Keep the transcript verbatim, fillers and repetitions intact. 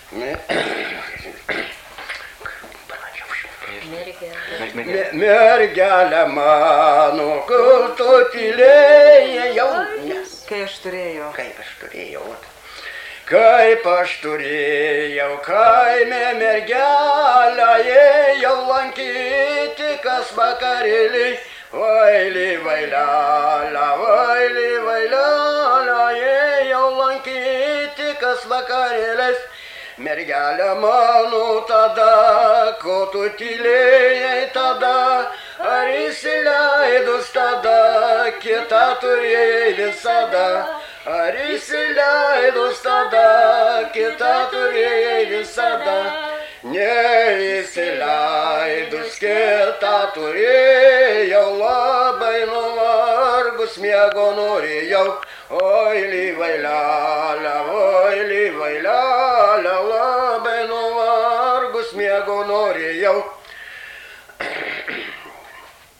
Mergelė mano, kur tu tylėjai jau nes. Kai aš turėjau. Kaip aš turėjau. Kaip aš turėjau, kaime mergelę ėjau lankyti, kas vakarėlį. Vaili, vailelę, vaili, vailelę, ėjau lankyti, kas vakarėlės. Mergelė mano tada, ko tu tylėjai tada, ar įsileidus tada, kitą turėjai visada. Ar įsileidus tada, kitą turėjai visada. Neįsileidus kitą turėjau, labai nuvargus miego norėjau. Oi, lyvailelė, oi, lyvailelė, labai nuvargus miego norėjau.